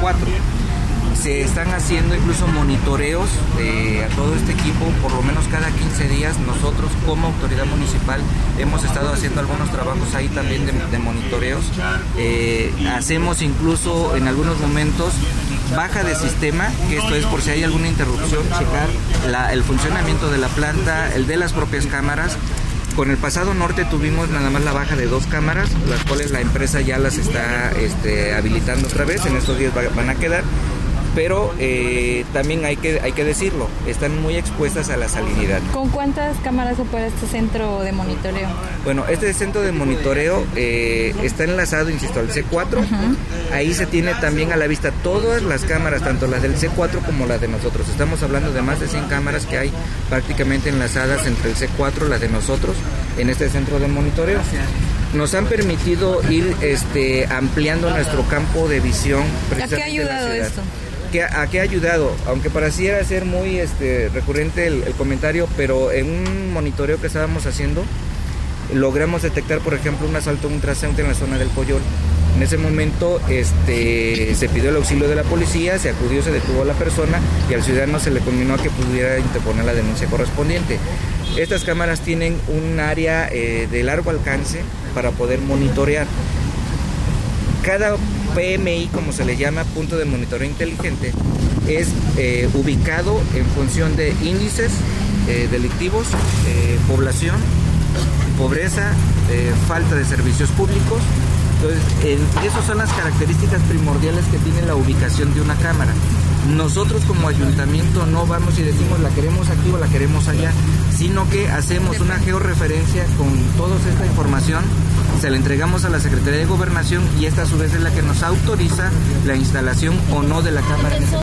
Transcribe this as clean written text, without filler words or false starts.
C4. Se están haciendo incluso monitoreos a todo este equipo, por lo menos cada 15 días. Nosotros como autoridad municipal hemos estado haciendo algunos trabajos ahí también de monitoreos. Hacemos incluso en algunos momentos baja de sistema, que esto es por si hay alguna interrupción, checar el funcionamiento de la planta, el de las propias cámaras. Con el pasado norte tuvimos nada más la baja de 2 cámaras, las cuales la empresa ya las está habilitando otra vez, en estos días van a quedar. Pero también hay que decirlo, están muy expuestas a la salinidad. ¿Con cuántas cámaras opera este centro de monitoreo? Bueno, este centro de monitoreo está enlazado, insisto, al C4. Ahí se tiene también a la vista todas las cámaras, tanto las del C4 como las de nosotros. Estamos hablando de más de 100 cámaras que hay prácticamente enlazadas entre el C4 y las de nosotros en este centro de monitoreo. Nos han permitido ir ampliando nuestro campo de visión. ¿A qué ha ayudado esto? ¿A qué ha ayudado? Aunque pareciera ser muy recurrente el comentario, pero en un monitoreo que estábamos haciendo, logramos detectar, por ejemplo, un asalto a un transeúnte en la zona del Coyol. En ese momento se pidió el auxilio de la policía, se acudió, se detuvo a la persona y al ciudadano se le conminó a que pudiera interponer la denuncia correspondiente. Estas cámaras tienen un área de largo alcance para poder monitorear. Cada PMI, como se le llama, punto de monitoreo inteligente, es ubicado en función de índices delictivos, población, pobreza, falta de servicios públicos. Entonces, esas son las características primordiales que tiene la ubicación de una cámara. Nosotros como ayuntamiento no vamos y decimos la queremos aquí o la queremos allá, sino que hacemos una georreferencia con toda esta información, se la entregamos a la Secretaría de Gobernación y esta a su vez es la que nos autoriza la instalación o no de la cámara.